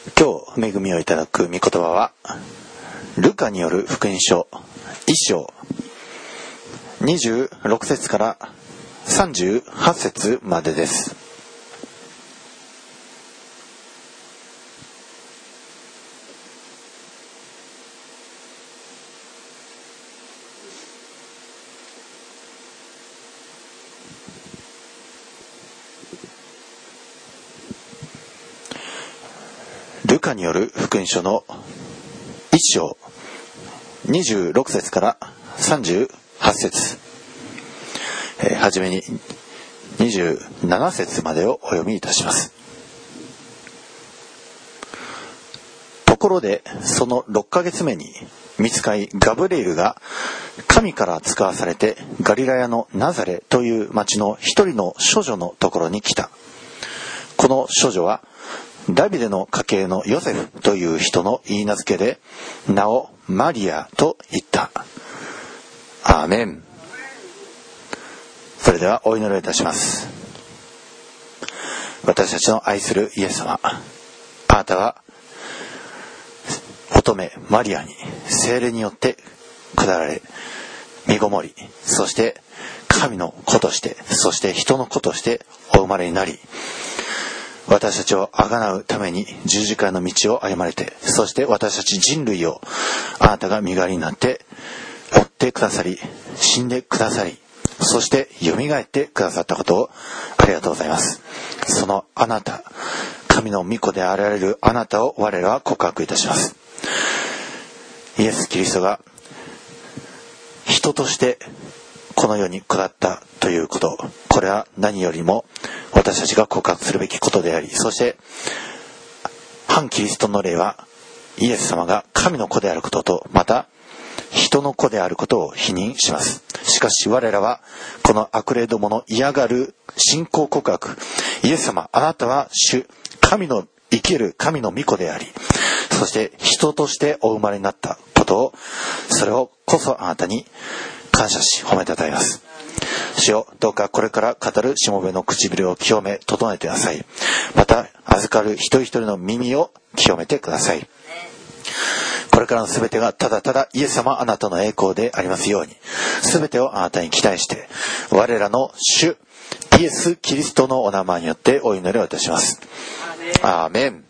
今日恵みをいただく御言葉はルカによる福音書1章26節から38節までです。ルカによる福音書の1章26節から38節、はじめに27節までをお読みいたします。ところでその6ヶ月目に御使いガブレイルが神から使わされてガリラヤのナザレという町の一人の処女のところに来た。この処女はダビデの家系のヨセフという人の言い名付けで名をマリアと言った。アーメン。それではお祈りをいたします。私たちの愛するイエス様、あなたは乙女マリアに聖霊によって下られ身ごもり、そして神の子として、そして人の子としてお生まれになり、私たちをあがなうために十字架の道を歩まれて、そして私たち人類をあなたが身代わりになって追ってくださり、死んでくださり、そして蘇ってくださったことをありがとうございます。そのあなた、神の御子であられるあなたを我らは告白いたします。イエス・キリストが人としてこの世に下ったということ、これは何よりも私たちが告白するべきことであり、そして反キリストの霊はイエス様が神の子であることと、また人の子であることを否認します。しかし我らはこの悪霊どもの嫌がる信仰告白、イエス様あなたは主神の生きる神の御子であり、そして人としてお生まれになったことを、それをこそあなたに感謝し褒めたたえます。主よ、どうかこれから語るしもべの唇を清め整えてください。また預かる一人一人の耳を清めてください。これからのすべてがただただイエス様あなたの栄光でありますように、すべてをあなたに期待して我らの主イエス・キリストのお名前によってお祈りをいたします。アーメン。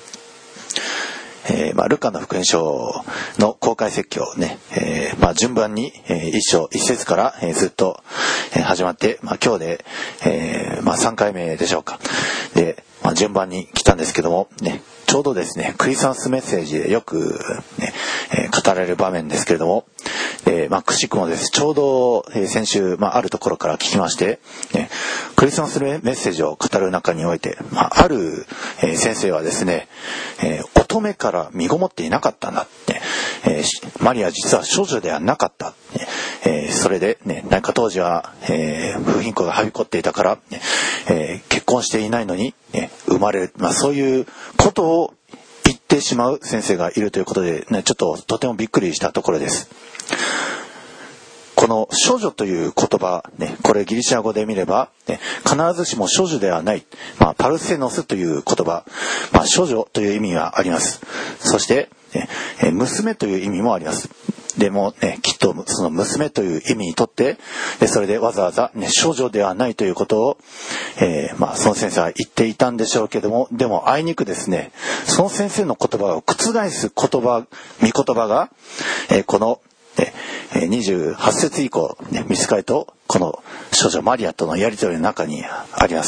ルカの福音書の公開説教ね、順番に、一章一節から、ずっと、始まって、今日で、3回目でしょうか。で、順番に来たんですけどもね、ちょうどですねクリスマスメッセージでよく、ね語られる場面ですけれども、くしくもです、ちょうど、先週、あるところから聞きまして、ね、クリスマスメッセージを語る中において、ある、先生はですね、乙女から身ごもっていなかったんだって、マリア実は少女ではなかった、それで、ね、なんか当時は、不貧困がはびこっていたから、結婚していないのに、生まれる、そういうことを言ってしまう先生がいるということで、ね、ちょっととてもびっくりしたところです。この処女という言葉、ね、これギリシャ語で見れば、ね、必ずしも処女ではない、パルセノスという言葉、処女という意味があります。そして、娘という意味もあります。でも、ね、きっとその娘という意味にとって、それでわざわざ、処女ではないということを、その先生は言っていたんでしょうけども、でもあいにくですね、その先生の言葉を覆す御言葉が、この28節以降、御使いとこの少女マリアとのやり取りの中にあります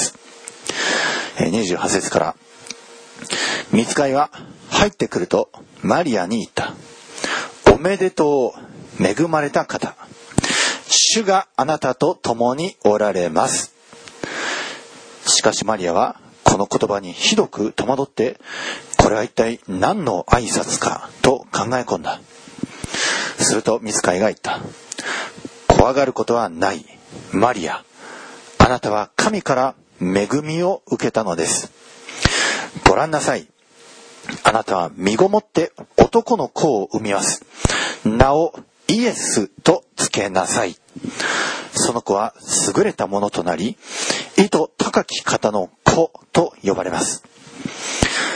。28節から、御使いは入ってくるとマリアに言った。おめでとう、恵まれた方、主があなたと共におられます。しかしマリアはこの言葉にひどく戸惑って、これは一体何の挨拶かと考え込んだ。すると御使いが言った。怖がることはない、マリア、あなたは神から恵みを受けたのです。ご覧なさい、あなたは身ごもって男の子を産みます。名をイエスとつけなさい。その子は優れたものとなり、意図高き方の子と呼ばれます。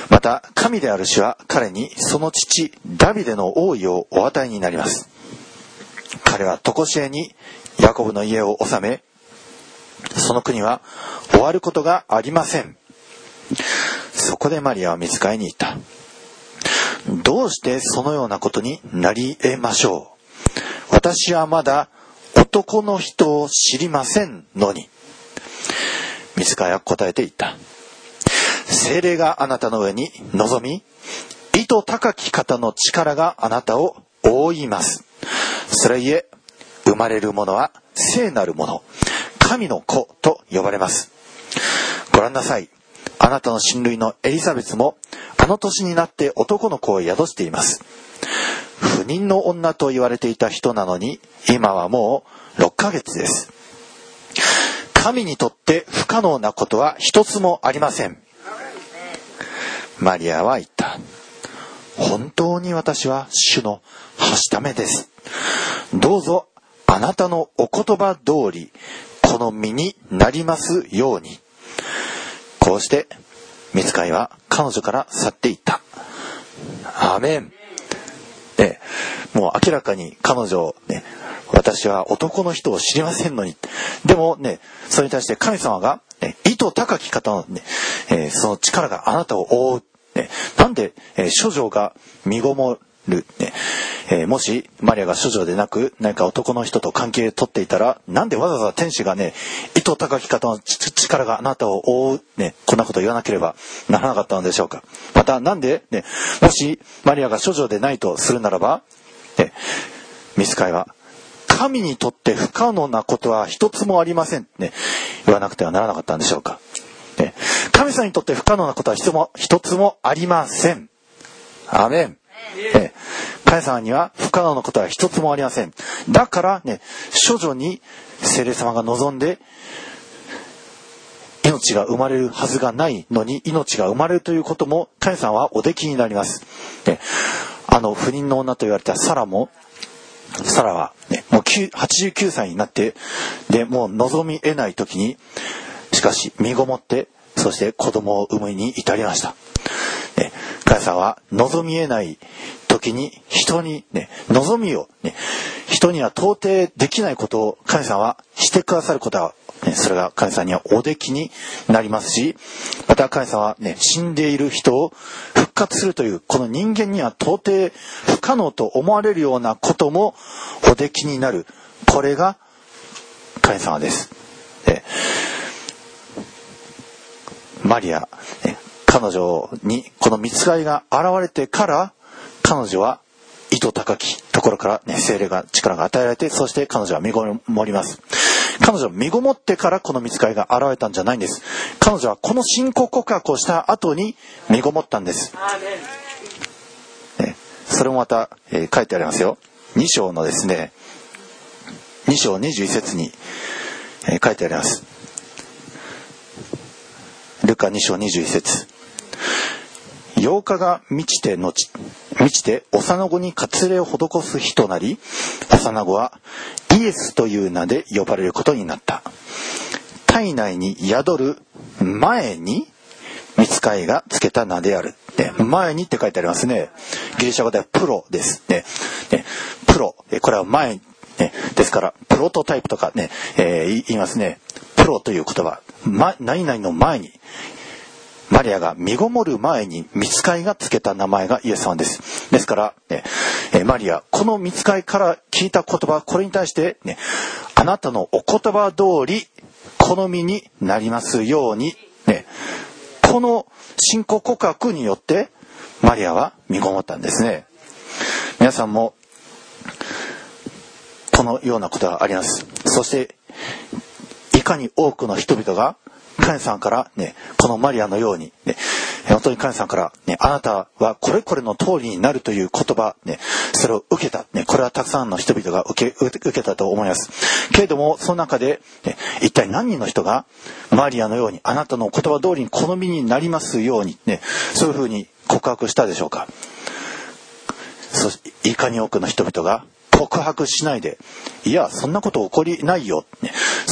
また神である主は彼にその父ダビデの王位をお与えになります。彼は常しえにヤコブの家を治め、その国は終わることがありません。そこでマリアは御使いに言った。どうしてそのようなことになり得ましょう。私はまだ男の人を知りませんのに。御使いは答えて言った。聖霊があなたの上に臨み、意図高き方の力があなたを覆います。それゆえ生まれる者は聖なる者、神の子と呼ばれます。ご覧なさい。あなたの親類のエリザベスもあの年になって男の子を宿しています。不妊の女と言われていた人なのに今はもう6ヶ月です。神にとって不可能なことは一つもありません。マリアは言った。本当に私は主のはしためです。どうぞあなたのお言葉通りこの身になりますように。こうして御使いは彼女から去っていった。アーメン。もう明らかに彼女ね、私は男の人を知りませんのに。でもね、それに対して神様が、意図高き方の、ね、その力があなたを覆う。なんで、処女が身ごもる、もしマリアが処女でなく何か男の人と関係取っていたら、なんでわざわざ天使がね、意図高き方の力があなたを覆う、こんなこと言わなければならなかったのでしょうか。またなんで、もしマリアが処女でないとするならば、御使いは神にとって不可能なことは一つもありません、言わなくてはならなかったんでしょうか。神様にとって不可能なことは一つもありません。アーメン。神様には不可能なことは一つもありません。だからね、処女に聖霊様が望んで命が生まれるはずがないのに命が生まれるということも神様はおできになります。不妊の女と言われたサラは、もう89歳になってでもう望み得ない時にしかし身ごもってそして子供を産むに至りました。神様は望み得ない時に人に望みを人には到底できないことを神様はしてくださることはそれが神様にはおできになりますし、また神様は死んでいる人を復活するというこの人間には到底不可能と思われるようなこともおできになる。これが神様です。マリア、彼女にこの御使いが現れてから彼女は意図高きところから、聖霊が力が与えられて、そして彼女は身ごもります。彼女は身ごもってからこの御使いが現れたんじゃないんです。彼女はこの信仰告白をした後に身ごもったんです。それもまた、書いてありますよ。2章のですね、2章21節に、書いてあります。ルカ2章21節。8日が満ちて幼子に割礼を施す日となり、幼子はイエスという名で呼ばれることになった。体内に宿る前に御使いがつけた名である。前にって書いてありますね。ギリシャ語ではプロですね。プロ、これは前、ですからプロトタイプとかね、言いますね。プロという言葉、何々の前に、マリアが身ごもる前に御使いがつけた名前がイエス様です。ですから、マリア、この御使いから聞いた言葉、これに対して、あなたのお言葉通り好みになりますように、この信仰告白によってマリアは身ごもったんですね。皆さんもこのようなことがあります。そしていかに多くの人々が神様からこのマリアのように本当に神様からあなたはこれこれの通りになるという言葉それを受けたこれはたくさんの人々が受けたと思います。けれどもその中で一体何人の人がマリアのようにあなたの言葉通りに好みになりますようにそういうふうに告白したでしょうか。いかに多くの人々が告白しないで、いやそんなこと起こりないよ、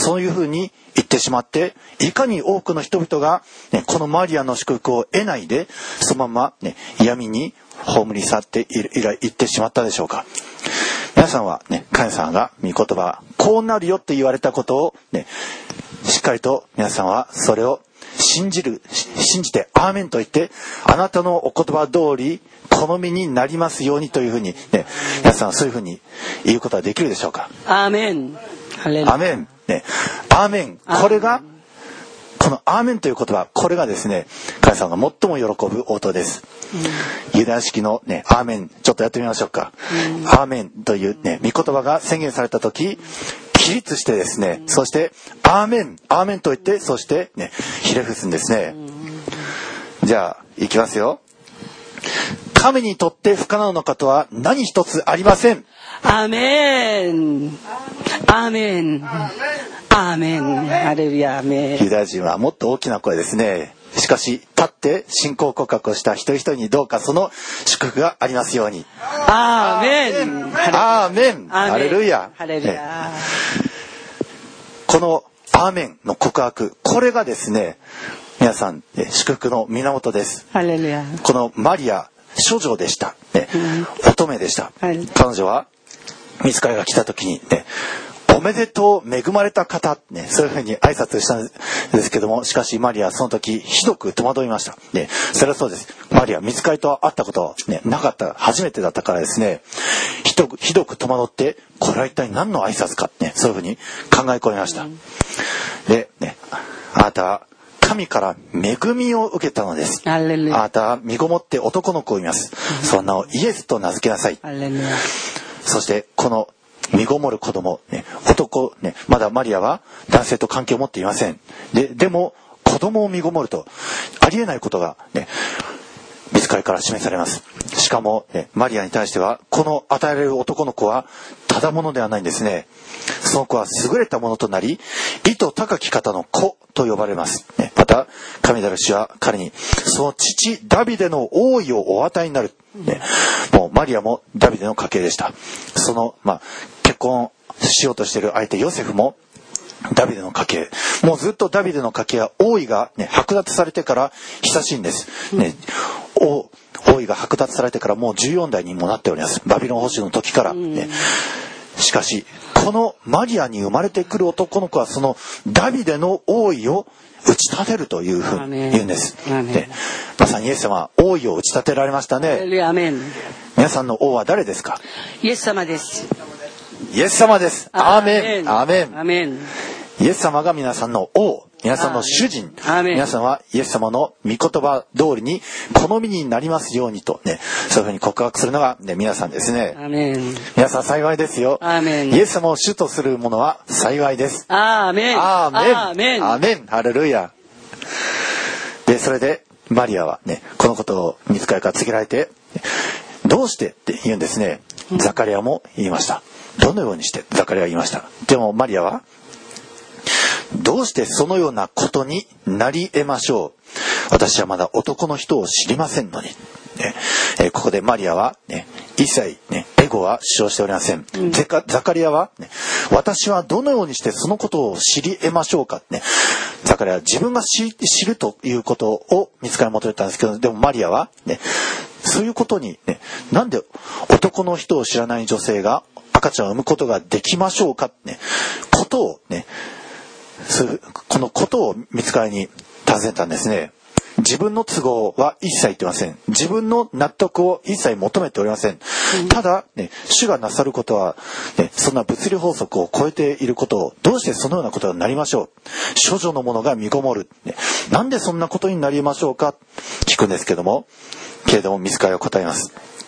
そういうふうに言ってしまって、いかに多くの人々が、このマリアの祝福を得ないで、そのまま、闇に葬り去っていってしまったでしょうか。皆さんは神様が御言葉こうなるよって言われたことをしっかりと皆さんはそれを信じてアーメンと言って、あなたのお言葉通り好みになりますようにというふうに皆さんはそういうふうに言うことはできるでしょうか。 アーメン。 アーメン。アーメン。このアーメンという言葉、これがですね、神様が最も喜ぶ応答です。ユダヤ式のアーメン、ちょっとやってみましょうか。アーメンという御言葉が宣言されたとき、起立してですね、そしてアーメン、アーメンと言って、そしてひれ伏すんですね。じゃあいきますよ。神にとって不可能なことは何一つありません。 アーメン。アーメン。アーメン。ハレルヤ、アーメン。 ユダヤ人はもっと大きな声ですね。しかし立って信仰告白をした一人一人にどうかその祝福がありますように。 アーメン。 アーメン。ハレルヤ。 ハレルヤ。 このアーメンの告白、これがですね、皆さん祝福の源です。 ハレルヤ。 このマリア、処女でした。乙女でした。彼女は御使いが来た時におめでとう恵まれた方、そういうふうに挨拶したんですけども、しかしマリアはその時ひどく戸惑いました。それはそうです。マリア、御使いと会ったことは、なかった、初めてだったからですね、ひどく戸惑って、これは一体何の挨拶か、そういうふうに考え込みました。で、あなたは神から恵みを受けたのです。あなたは身ごもって男の子を産みます。その名をイエスと名付けなさい。そしてこの身ごもる子供、男、まだマリアは男性と関係を持っていません。でも子供を身ごもるとありえないことが御使いから示されます。しかもマリアに対してはこの与えられる男の子はただものではないんですね。その子は優れたものとなり、意図高き方の子と呼ばれます。また神なる主は彼にその父ダビデの王位をお与えになる。もうマリアもダビデの家系でした。その結婚しようとしている相手ヨセフもダビデの家系。もうずっとダビデの家系は王位が剥奪されてから久しいんです。王位が剥奪されてからもう14代にもなっております。バビロン捕囚の時から。しかしこのマリアに生まれてくる男の子はそのダビデの王位を打ち立てるというふうに言うんです。まさにイエス様は王位を打ち立てられましたね。皆さんの王は誰ですか？ イエス様です。 イエス様です。アーメン。アーメン。 アーメン。 イエス様が皆さんの王、皆さんの主人、皆さんはイエス様の御言葉通りに好みになりますようにとそういうふうに告白するのが皆さんですね。 アーメン。 皆さん幸いですよ。 アーメン。 イエス様を主とする者は幸いです。 アーメン。 アーメン。 アーメン。 アーメン。ハレルヤ。で、それでマリアはこのことを御使いから告げられて、どうしてって言うんですね。ザカリアも言いました。どのようにしてザカリアは言いました。でもマリアはどうしてそのようなことになり得ましょう。私はまだ男の人を知りませんのに。ここでマリアは、一切、エゴは主張しておりません。ザカリアは、私はどのようにしてそのことを知り得ましょうか。ザカリアは自分が知るということを見つかり求めたんですけど、でもマリアは、そういうことに、なんで男の人を知らない女性が赤ちゃんを産むことができましょうか。ことをこのことを御使いに尋ねたんですね。自分の都合は一切言ってません。自分の納得を一切求めておりません。ただ、主がなさることは、そんな物理法則を超えていることを、どうしてそのようなことになりましょう。処女の者が身ごもる。なんでそんなことになりましょうか聞くんですけれども御使いは答えます。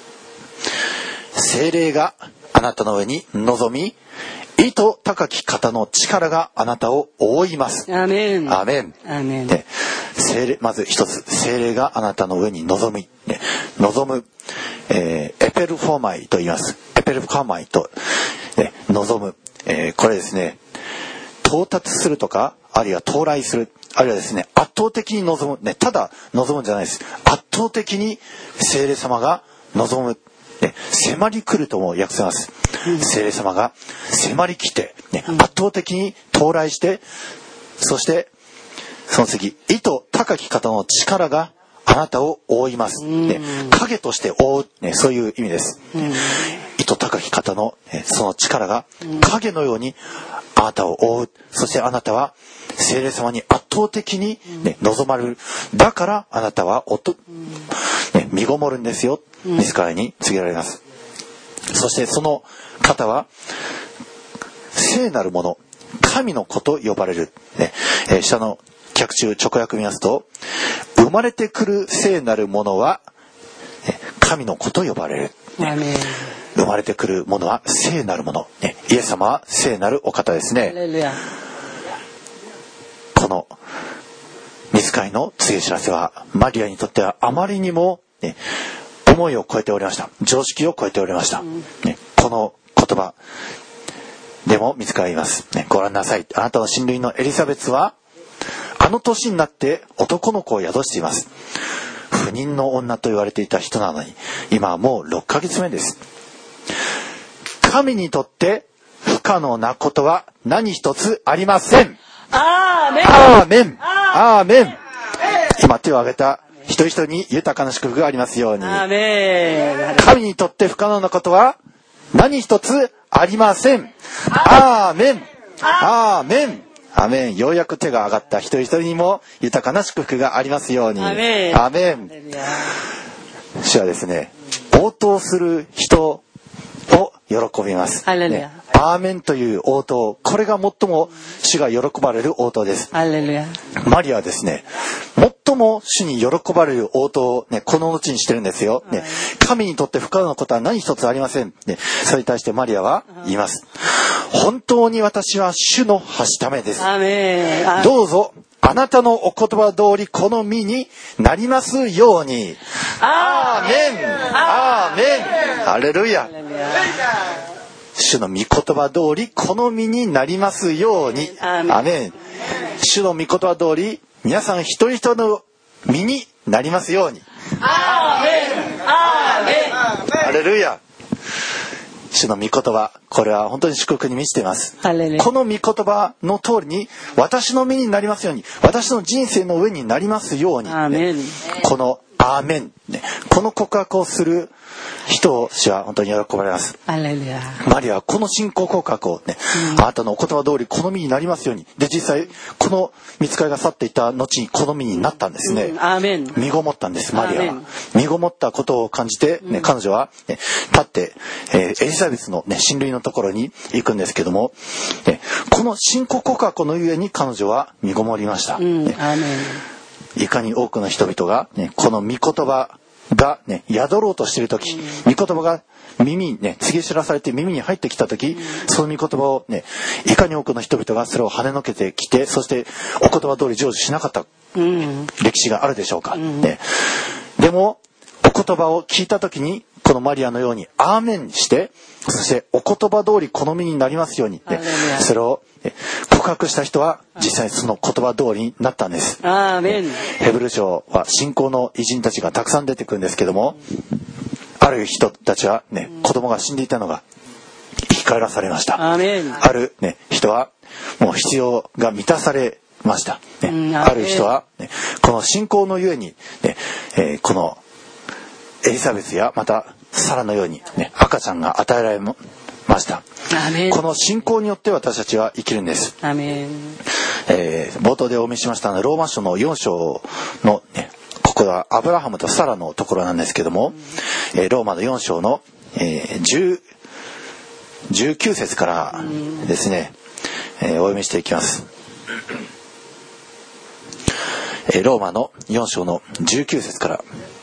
聖霊があなたの上に臨み、意図高き方の力があなたを覆います。 アーメン。 アーメン。 アーメン。 まず一つ、聖霊があなたの上に臨む、エペルフォーマイと言います。エペルフォーマイと、臨む、これですね、到達するとか、あるいは到来する、あるいはですね、圧倒的に臨む、ただ臨むんじゃないです。圧倒的に聖霊様が臨む、迫り来るとも訳せます。 聖霊様が迫り来て、ね、圧倒的に到来して、そしてその次、意図高き方の力があなたを覆います、ね、影として覆う、ね、そういう意味です、意図高き方の、その力が影のようにあなたを覆う。そしてあなたは聖霊様に圧倒的に、ね、望まれる。だからあなたはね、身ごもるんですよ、自らに告げられます。そしてその方は聖なるもの、神の子と呼ばれる、ね、下の脚注直訳見ますと、生まれてくる聖なるものは神の子と呼ばれる、ね、生まれてくるものは聖なるもの、ね、イエス様は聖なるお方ですね。この御使いの告げ知らせはマリアにとってはあまりにも、ね、思いを超えておりました。常識を超えておりました、ね、この言葉でも御使いが言います、ね、ご覧なさい、あなたの親類のエリザベスはあの年になって男の子を宿しています。不妊の女と言われていた人なのに今はもう6ヶ月目です。神にとって不可能なことは何一つありません。 アーメン、 アーメン、アーメン。今手を挙げた一人一人に豊かな祝福がありますように。 アーメン。 神にとって不可能なことは何一つありません。アーメン、アーメン、アーメン。ようやく手が挙がった一人一人にも豊かな祝福がありますように。 アーメン。 アーメン。主はですね、応答する人を喜びます。 ハレルヤ。 アーメンという応答、これが最も主が喜ばれる応答です。 ハレルヤ。 マリアはですね、最も主に喜ばれる応答を、ね、この後にしてるんですよ、ね、神にとって不可能なことは何一つありません、ね、それに対してマリアは言います。本当に私は主のはしためです。 アーメン。 どうぞあなたのお言葉通りこの身になりますように。アーメン、アーメン、ハレルヤ。主の御言葉通りこの身になりますように。アーメン。主の御言葉通り皆さん一人一人の身になりますように。 アーメン、アーメン、 ハレルヤ。主の御言葉、これは本当に祝福に満ちています。この御言葉の通りに私の身になりますように、私の人生の上になりますように、ね、このアーメン、ね、この告白をする人を主は本当に喜ばれます。マリアはこの信仰告白をね、あなたのお言葉通りこの身になりますように。で、実際この御使いが去っていた後にこの身になったんですね。身ごもったんです。マリアは身ごもったことを感じて、ね、彼女は、ね、立って、エリザベスの、ね、親類のところに行くんですけども、ね、この信仰告白のゆえに彼女は身ごもりました、ね、いかに多くの人々が、ね、この御言葉が、ね、宿ろうとしている時、御言葉が耳にね、告げ知らされて耳に入ってきた時、その御言葉をね、いかに多くの人々がそれを跳ねのけてきて、そしてお言葉通り成就しなかった歴史があるでしょうか、ね、でもお言葉を聞いた時にこのマリアのようにアーメンして、そしてお言葉通りこの身になりますように、ね、それを告白した人は実際にその言葉通りになったんです。 アーメン。 ヘブル書は信仰の偉人たちがたくさん出てくるんですけども、ある人たちはね、子供が死んでいたのが生き返らされました。 アーメン。 ある、ね、人はもう必要が満たされました、ね、ある人は、ね、この信仰のゆえに、ねこのエリザベスやまたサラのように、ね、赤ちゃんが与えられました。この信仰によって私たちは生きるんです。 アメン。 冒頭でお見せしましたローマ書の4章の、ね、ここはアブラハムとサラのところなんですけども、ローマの4章の、19節からですね、お読みしていきます。ローマの4章の19節から。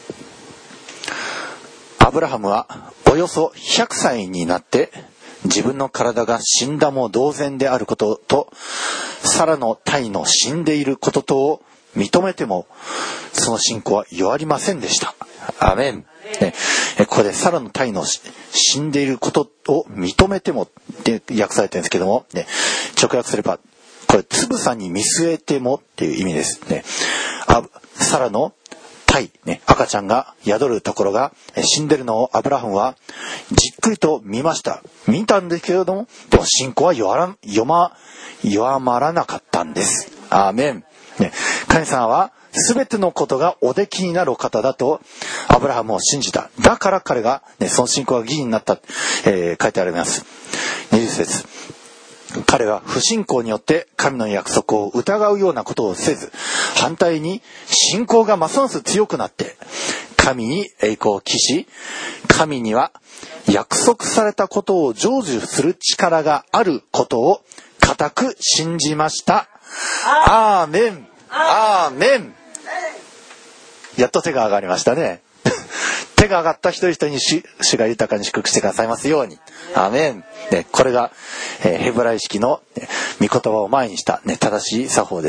アブラハムはおよそ100歳になって自分の体が死んだも同然であることとサラの胎の死んでいることとを認めてもその信仰は弱りませんでした。アメン、ね、ここでサラの胎の死んでいることを認めてもって訳されてるんですけども、ね、直訳すればこれつぶさに見据えてもっていう意味ですね。サラの胎、赤ちゃんが宿るところが死んでるのをアブラハムはじっくりと見ました。見たんですけれども、でも信仰は弱まらなかったんです。アーメン。神様は全てのことがおできになるお方だとアブラハムを信じた。だから彼が、その信仰が義になった、書いてあります。20節。彼は不信仰によって神の約束を疑うようなことをせず、反対に信仰がますます強くなって神に栄光を期し、神には約束されたことを成就する力があることを固く信じました。アーメン。アーメン。やっと手が上がりましたね。手が上がった一人一人に主が豊かに祝福してくださいますように。アーメン。これが、ヘブライ式の、御言葉を前にした、正しい作法です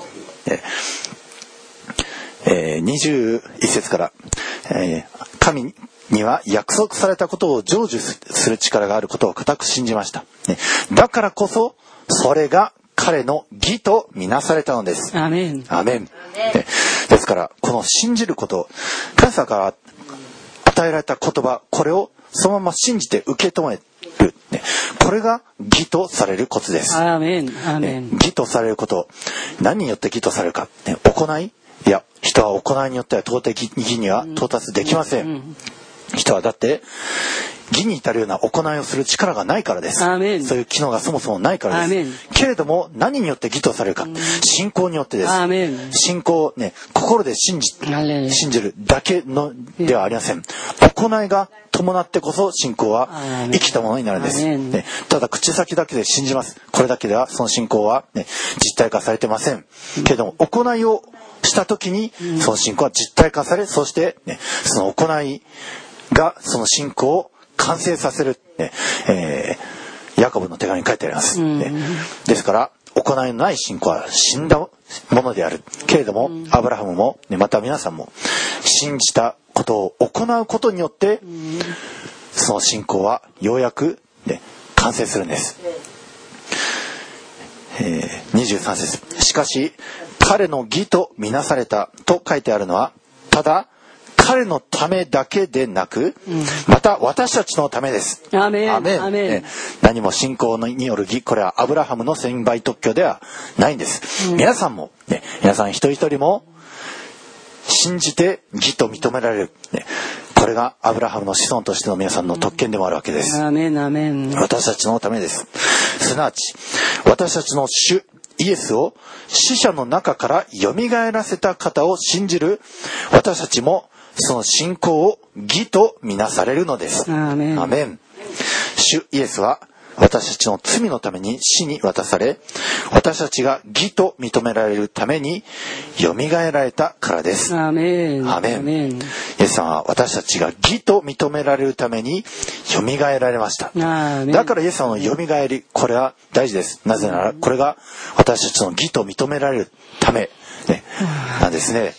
。21節から、神には約束されたことを成就する力があることを固く信じました。だからこそそれが彼の義とみなされたのです。 アーメン。 アーメン。ですからこの信じること、神様から与えられた言葉、これをそのまま信じて受け止める、これが義とされることです。 アーメン。アーメン。 義とされること、何によって義とされるか、行い、いや、人は行いによっては到底義には到達できません。人はだって義に至るような行いをする力がないからです。そういう機能がそもそもないからです。けれども何によって義とされるか、信仰によってです。信仰を心で信じるだけのではありません。行いが伴ってこそ信仰は生きたものになるんです。ただ口先だけで信じます、これだけではその信仰は、実体化されてません。けれども行いをした時にその信仰は実体化され、そして、その行いがその信仰を完成させる、ヤコブの手紙に書いてあります、ですから行いのない信仰は死んだものである。けれども、アブラハムも、また皆さんも信じたことを行うことによって、その信仰はようやく、完成するんです。23節。しかし彼の義とみなされたと書いてあるのは、ただ彼のためだけでなく、また私たちのためです。 アーメン。 アーメン。何も信仰による義、これはアブラハムの専売特許ではないんです。皆さんも、皆さん一人一人も信じて義と認められる、これがアブラハムの子孫としての皆さんの特権でもあるわけです。 アーメン。アーメン。 私たちのためです。すなわち私たちの主イエスを死者の中から蘇らせた方を信じる私たちもその信仰を義とみなされるのです。 アーメン。 アーメン。主イエスは私たちの罪のために死に渡され、私たちが義と認められるために蘇られたからです。 アーメン。 アーメン。イエス様は私たちが義と認められるために蘇られました。だからイエス様の蘇り、これは大事です。なぜならこれが私たちの義と認められるため、なんですね。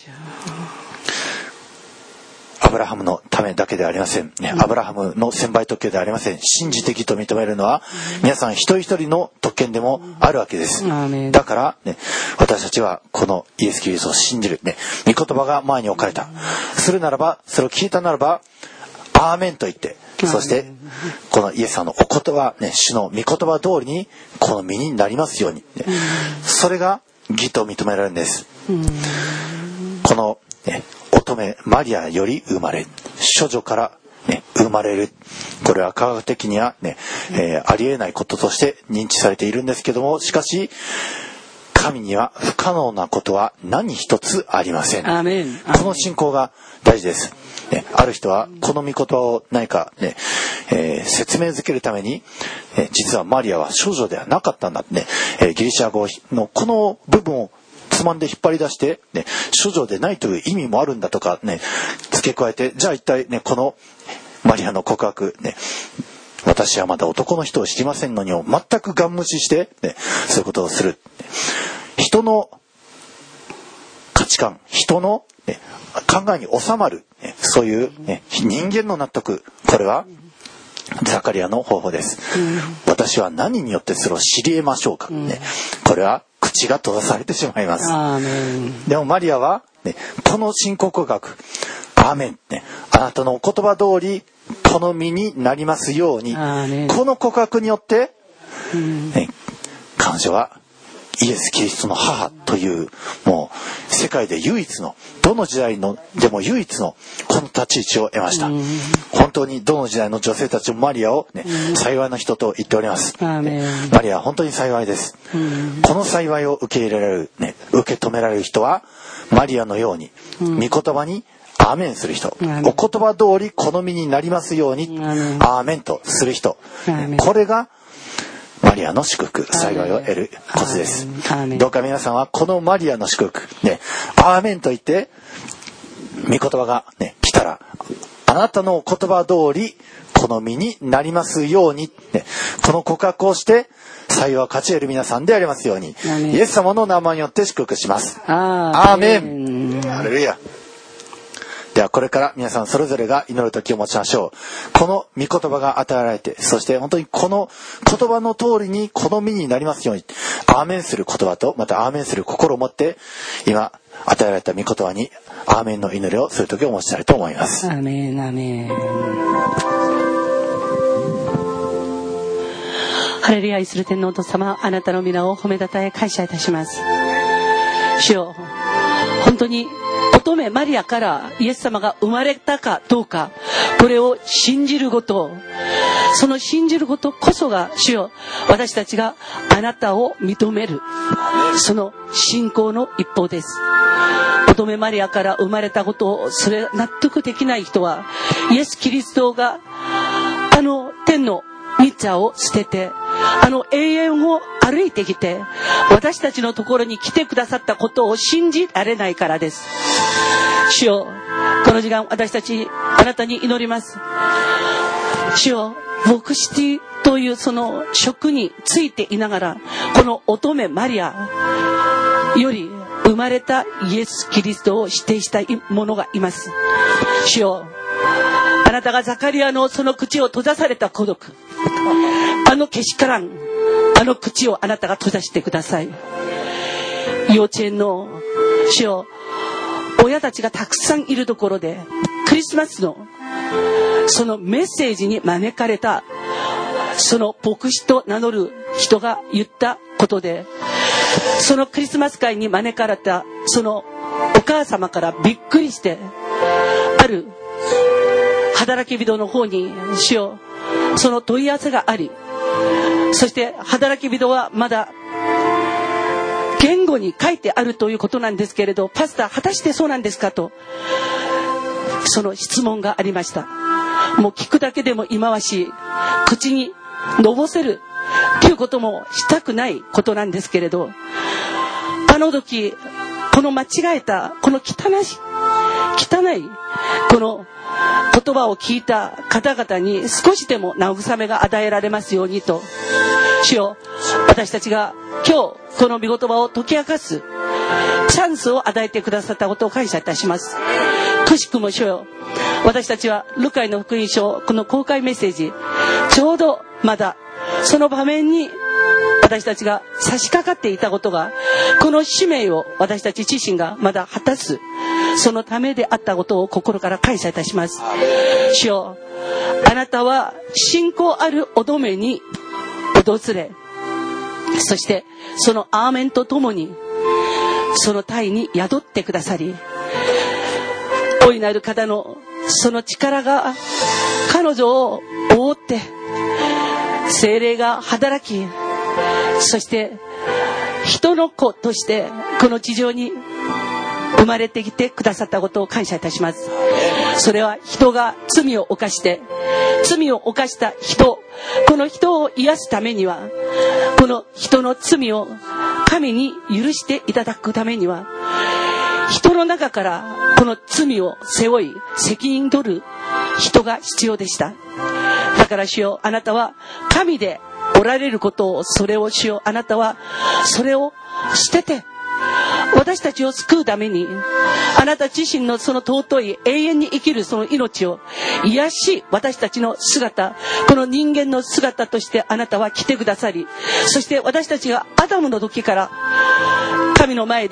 アブラハムのためだけではありません、アブラハムの専売特許ではありません。信じて義と認めるのは皆さん一人一人の特権でもあるわけです。だから、私たちはこのイエス・キリストを信じる、御言葉が前に置かれた、するならば、それを聞いたならばアーメンと言って、そしてこのイエス様のお言葉、主の御言葉通りにこの身になりますように、それが義と認められるんです。この、乙女マリアより生まれる、処女から、生まれる、これは科学的には、ありえないこととして認知されているんですけども、しかし神には不可能なことは何一つありません。 アーメン。 この信仰が大事です。ある人はこの御言葉を何か、説明づけるために、実はマリアは少女ではなかったんだって、ギリシャ語のこの部分をつまんで引っ張り出して、処女でないという意味もあるんだとか、付け加えて、じゃあ一体、このマリアの告白、私はまだ男の人を知りませんのにを全くガン無視して、そういうことをする。人の価値観、人の、考えに収まる、そういう、人間の納得、これはザカリアの方法です。私は何によってそれを知り得ましょうか、これは口が閉ざされてしまいます。 アーメン。 でもマリアは、 ね、この信仰告白、アーメン、ね、あなたのお言葉通りこの身になりますように、この告白によって、ね、彼女はイエス・キリストの母という、もう世界で唯一の、どの時代のでも唯一のこの立ち位置を得ました。本当にどの時代の女性たちもマリアを、ね、幸いの人と言っております。マリアは本当に幸いです。この幸いを受け入れられる、ね、受け止められる人はマリアのように御言葉にアーメンする人、お言葉通りこの身になりますようにアーメンとする人、これがマリアの祝福、幸いを得るコツです。どうか皆さんはこのマリアの祝福、ね、アーメンと言って御言葉が、ね、来たら、あなたの言葉通りこの身になりますように、ね、この告白をして幸いを勝ち得る皆さんでありますように、イエス様の名前によって祝福します。アーメン。ハレルヤ。ではこれから皆さんそれぞれが祈る時を持ちましょう。この御言葉が与えられて、そして本当にこの言葉の通りにこの身になりますように、アーメンする言葉とまたアーメンする心を持って今与えられた御言葉にアーメンの祈りをする時を持ちたいと思います。 アーメン、アーメン。ハレルヤ。愛する天皇と様、あなたの皆を褒めたたえ感謝いたします。主よ、本当に乙女マリアからイエス様が生まれたかどうか、これを信じること、その信じることこそが主よ、私たちがあなたを認めるその信仰の一歩です。乙女マリアから生まれたことをそれ納得できない人は、イエス・キリストがあの天の御座を捨てて、あの永遠を歩いてきて私たちのところに来てくださったことを信じられないからです。主よ、この時間私たちあなたに祈ります。主よ、牧師というその職についていながら、この乙女マリアより生まれたイエス・キリストを否定したい者がいます。主よ、あなたがザカリアのその口を閉ざされた孤独、あのけしからん、あの口をあなたが閉ざしてください。幼稚園の主よ、親たちがたくさんいるところでクリスマスのそのメッセージに招かれたその牧師と名乗る人が言ったことで、そのクリスマス会に招かれたそのお母様からびっくりして、ある働き人の方に主よ、その問い合わせがあり、そして働き人はまだ言語に書いてあるということなんですけれど、パスタ果たしてそうなんですかとその質問がありました。もう聞くだけでも忌まわしい、口にのぼせるということもしたくないことなんですけれど、あの時この間違えたこの汚いこの言葉を聞いた方々に少しでも慰めが与えられますようにと、主よ、私たちが今日この御言葉を解き明かすチャンスを与えてくださったことを感謝いたします。くしくも主よ、私たちはルカイの福音書、この公開メッセージ、ちょうどまだその場面に私たちが差し掛かっていたことが、この使命を私たち自身がまだ果たすそのためであったことを心から感謝いたします。主よ、あなたは信仰ある乙女に訪れ、そしてそのアーメンとともにその体に宿ってくださり、大いなる方のその力が彼女を覆って、聖霊が働き、そして人の子としてこの地上に生まれてきてくださったことを感謝いたします。それは人が罪を犯して罪を犯した人、この人を癒すためには、この人の罪を神に許していただくためには、人の中からこの罪を背負い責任取る人が必要でした。だから主よ、あなたは神でおられることを、それを主よ、あなたはそれを捨てて私たちを救うために、あなた自身のその尊い永遠に生きるその命を癒し、私たちの姿、この人間の姿としてあなたは来てくださり、そして私たちがアダムの時から神の前で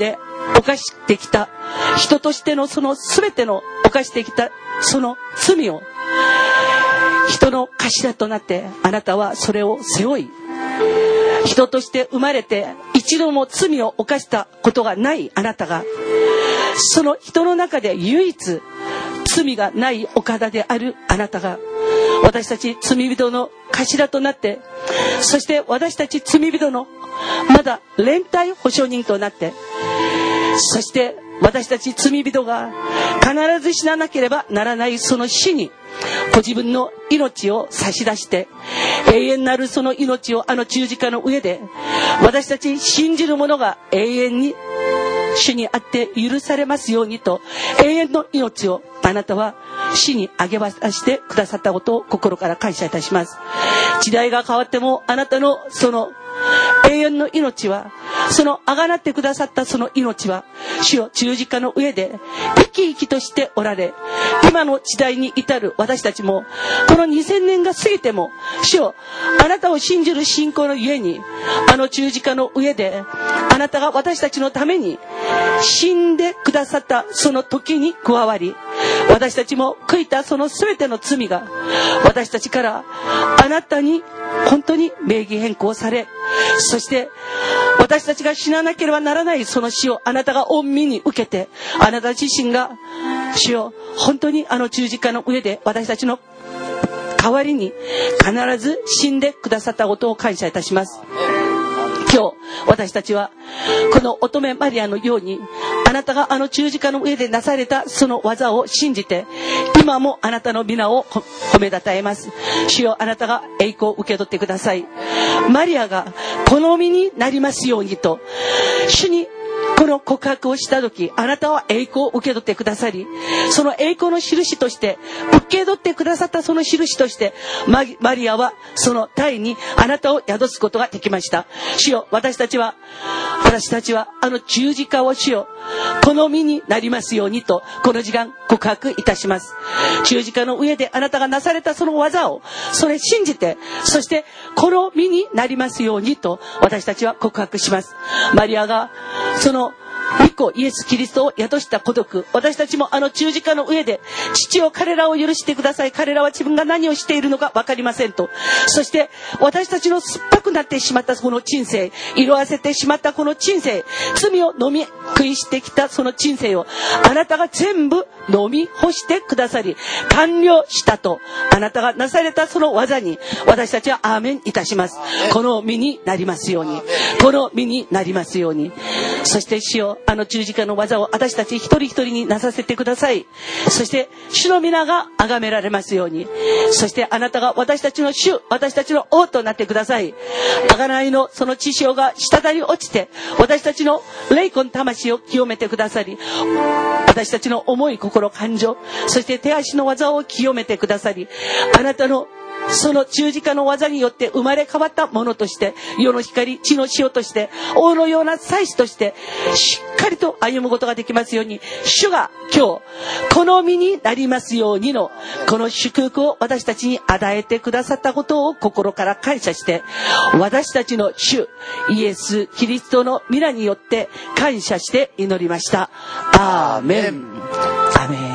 犯してきた、人としてのその全ての犯してきたその罪を、人の頭となってあなたはそれを背負い、人として生まれて一度も罪を犯したことがないあなたが、その人の中で唯一罪がないお方であるあなたが、私たち罪人の頭となって、そして私たち罪人のまだ連帯保証人となって、そして私たち罪人が必ず死ななければならないその死にご自分の命を差し出して、永遠なるその命をあの十字架の上で、私たち信じる者が永遠に主にあって許されますようにと、永遠の命をあなたは死にあげ渡してくださったことを心から感謝いたします。時代が変わってもあなたのその永遠の命は、そのあがなってくださったその命は、主よ十字架の上で生き生きとしておられ、今の時代に至る私たちも、この2000年が過ぎても、主よあなたを信じる信仰のゆえに、あの十字架の上であなたが私たちのために死んでくださったその時に加わり、私たちも悔いたその全ての罪が私たちからあなたに本当に名義変更され、そして私たちが死ななければならないその死をあなたが御身に受けて、あなた自身が主よ本当にあの十字架の上で私たちの代わりに必ず死んでくださったことを感謝いたします。今日私たちはこの乙女マリアのように、あなたがあの十字架の上でなされたその技を信じて、今もあなたの皆を褒めたたえます。主よあなたが栄光を受け取ってください。マリアが好みになりますようにと主にこの告白をした時、あなたは栄光を受け取ってくださり、その栄光の印として、受け取ってくださったその印として、マリアはその胎にあなたを宿すことができました。主よ私たちはあの十字架を主よ好みになりますようにと、この時間告白いたします。十字架の上であなたがなされたその技をそれ信じて、そして好みになりますようにと私たちは告白します。マリアがその御子イエス・キリストを宿した孤独、私たちもあの十字架の上で、父を彼らを許してください、彼らは自分が何をしているのか分かりませんと、そして私たちの酸っぱくなってしまったこの人生、色あせてしまったこの人生、罪を飲み食いしてきたその人生をあなたが全部飲み干してくださり完了したと、あなたがなされたその技に私たちはアーメンいたします。この身になりますように、この身になりますように。そして主よあの十字架の技を私たち一人一人になさせてください。そして主の皆が崇められますように、そしてあなたが私たちの主、私たちの王となってください。贖いのその血潮が滴り落ちて、私たちの霊魂魂を清めてくださり、私たちの思い心感情、そして手足の技を清めてくださり、あなたのその十字架の技によって生まれ変わったものとして、世の光地の塩として王のような祭司としてしっかりと歩むことができますように、主が今日好みになりますようにのこの祝福を私たちに与えてくださったことを心から感謝して、私たちの主イエス・キリストの皆によって感謝して祈りました。アーメン。アーメン。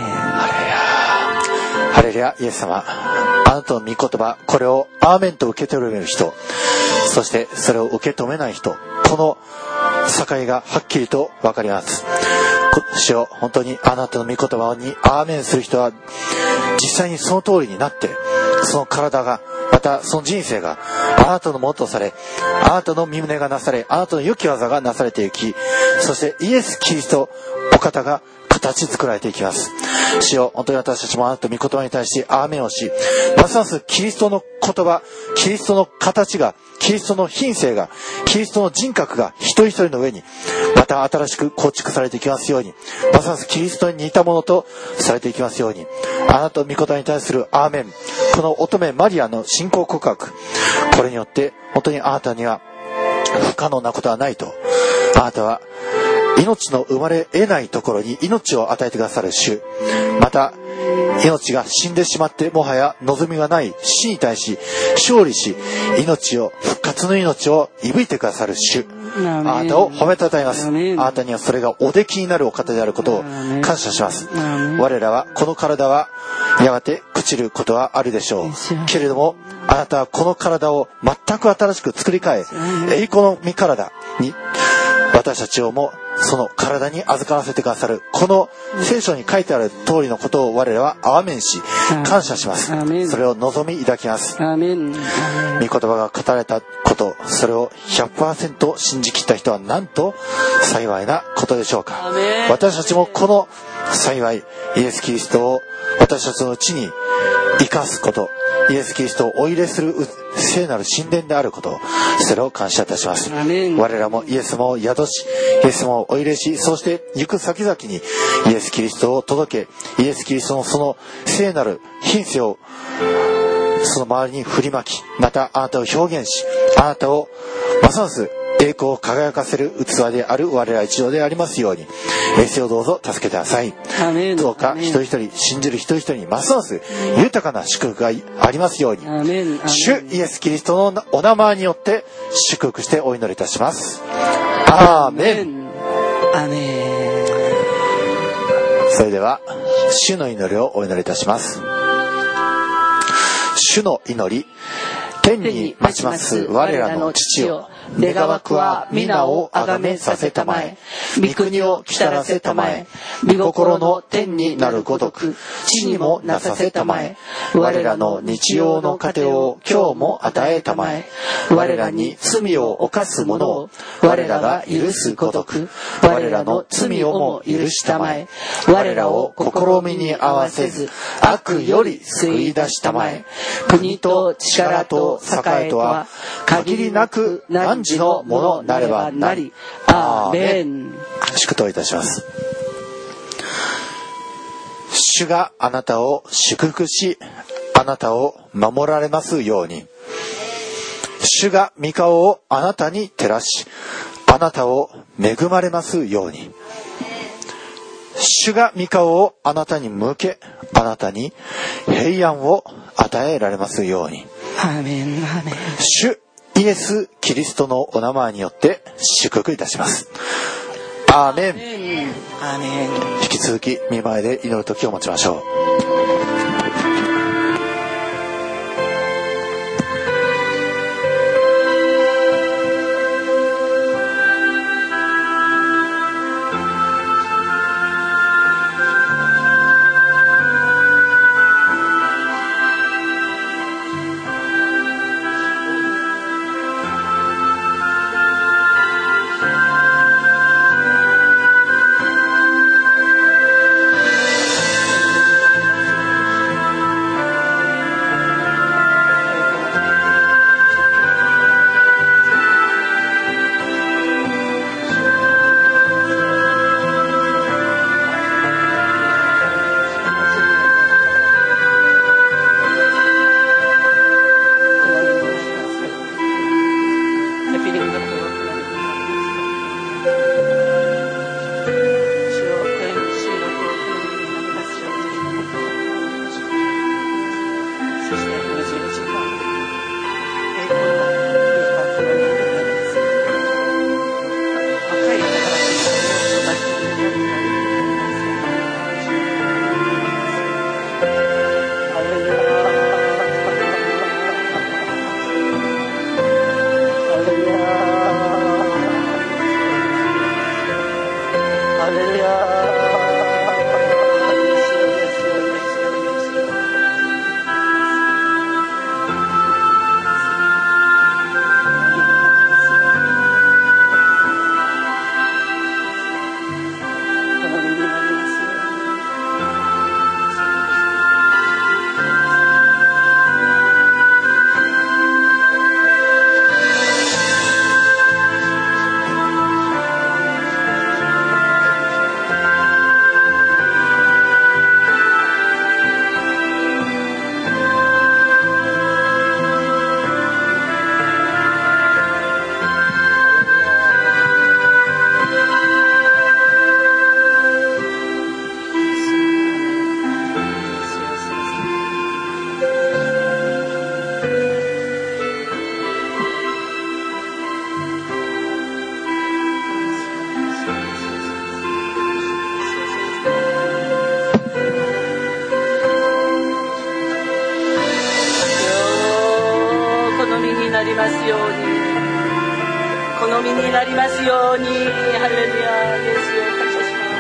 ハレルヤ。イエス様、あなたの御言葉、これをアーメンと受け止める人、そしてそれを受け止めない人、この境がはっきりと分かります。主よ本当にあなたの御言葉にアーメンする人は実際にその通りになって、その体がまたその人生があなたのものとされ、あなたの御胸がなされ、あなたの良き技がなされていき、そしてイエス・キリストお方が形作られていきます。主よ本当に私たちもあなたの御言葉に対してアーメンをし、ますますキリストの言葉、キリストの形が、キリストの品性が、キリストの人格が一人一人の上にまた新しく構築されていきますように、ますますキリストに似たものとされていきますように、あなたの御言葉に対するアーメン、この乙女マリアの信仰告白、これによって本当にあなたには不可能なことはないと、あなたは命の生まれ得ないところに命を与えてくださる主、また命が死んでしまってもはや望みがない死に対し勝利し、復活の命を射吹いてくださる主、あなたを褒めたたえます。あなたにはそれがおできになるお方であることを感謝します。我らはこの体はやがて朽ちることはあるでしょうけれども、あなたはこの体を全く新しく作り変え、栄光の御体に私たちをもその体に預からせてくださる、この聖書に書いてある通りのことを我らはアーメンし感謝します。それを望み抱きます。御言葉が語られたこと、それを 100% 信じきった人はなんと幸いなことでしょうか。私たちもこの幸い、イエス・キリストを私たちのうちに生かすこと、イエス・キリストをお入れする聖なる神殿であること、それを感謝いたします。我らもイエス様を宿し、イエス様をお入れし、そして行く先々にイエス・キリストを届け、イエス・キリストのその聖なる品性をその周りに振りまき、またあなたを表現し、あなたをますます栄光を輝かせる器である我ら一同でありますように、栄光をどうぞ助けてください。どうか一人一人、信じる一人一人にますます豊かな祝福がありますように、主イエス・キリストのお名前によって祝福してお祈りいたします。アーメン。 アーメン。 それでは主の祈りをお祈りいたします。主の祈り。天に待ちます我らの父よ、願わくは皆をあがめさせたまえ、御国を来たらせたまえ、御心の天になるごとく地にもなさせたまえ、我らの日曜の糧を今日も与えたまえ、我らに罪を犯す者を我らが許すごとく我らの罪をも許したまえ、我らを試みに合わせず悪より救い出したまえ、国と力と栄とは限りなく汝のものなればなり。アーメン。祝祷いたします。主があなたを祝福し、あなたを守られますように。主が御顔をあなたに照らし、あなたを恵まれますように。主が御顔をあなたに向け、あなたに平安を与えられますように。 アーメン。アーメン。 主イエス・キリストのお名前によって祝福いたします。アーメン。 アーメン。 引き続き御前で祈る時を持ちましょう。 アなりますように。ハレルヤ。イエスを感謝します。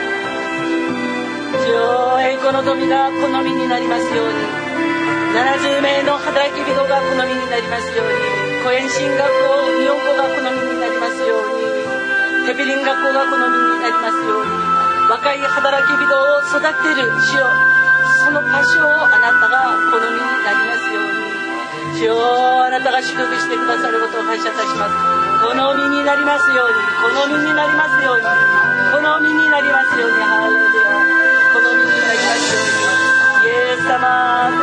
主よ、栄光の富が好みになりますように。70名の働き人が好みになりますように。コエン神学校、日本語が好みになりますように。テピリン学校が好みになりますように。若い働き人を育てる主よ、その場所をあなたが好みになりますように。主よ、あなたが祝福してくださることを感謝いたします。好みになりますように、好みになりますように、好みになりますように。ハレルヤ。好みになりますように。イエス様、